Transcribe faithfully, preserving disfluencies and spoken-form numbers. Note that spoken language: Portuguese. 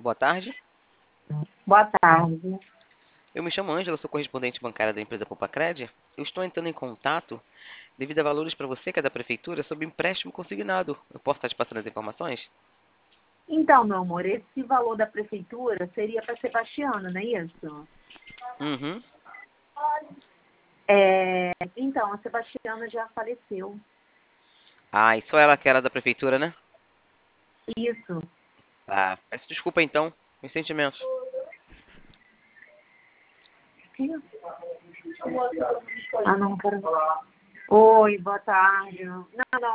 Boa tarde. Boa tarde. Eu me chamo Ângela, sou correspondente bancária da empresa Popacred. Eu estou entrando em contato devido a valores para você, que é da prefeitura, sobre empréstimo consignado. Eu posso estar te passando as informações? Então, meu amor, esse valor da prefeitura seria para Sebastiana, não é isso? Uhum. É, então, a Sebastiana já faleceu. Ah, e só ela que era da prefeitura, né? Isso. Ah, peço desculpa então. Meus sentimentos. Ah, não, cara. Oi, boa tarde. Não, não,